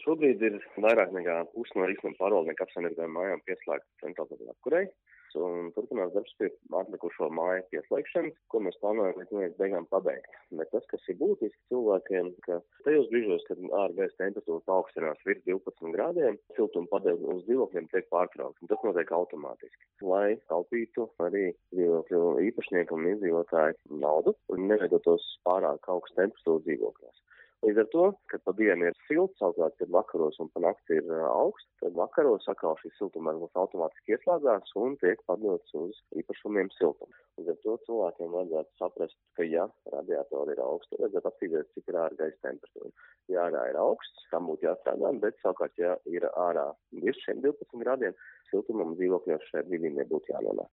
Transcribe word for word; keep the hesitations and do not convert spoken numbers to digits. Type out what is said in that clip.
Šobrīd ir vairāk nekā pusi no Rīsnuma pārvaldnieku apsaimniektajām mājām pieslēgta centralizētā apkurei, un turpinās darbs pie atlikušo māju pieslēgšanas, ko mēs plānojam līdz mēneša beigām pabeigt. Bet tas, kas ir būtiski cilvēkiem, ka tajos brīžos, kad ārgaisa temperatūra paaugstinās virs divpadsmit grādiem, siltuma padeve uz dzīvokļiem tiek pārtraukta, un tas notiek automātiski, lai taupītu arī dzīvokļu īpašnieku un iedzīvotāju naudu un neveidotos pārāk augstu temperatūru dzīvokļos. Līdz ar to, kad pa dienu ir silts, savukārt, kad vakaros un pa nakti ir uh, augsts, tad vakaros atkal šīs siltumēglas automātiski ieslēdzās un tiek padots uz īpašumiem siltumu. Līdz ar to cilvēkiem vajadzētu saprast, ka ja radiatori ir augsti, vajadzētu apstīties, cik ir ārgaisa temperatūra. Ja ārā ir augsts, tam būtu jāstrādā, bet savukārt, ja ir ārā virs šiem divpadsmit grādiem, siltumam dzīvokļos šeit vidī nebūtu jānonāk.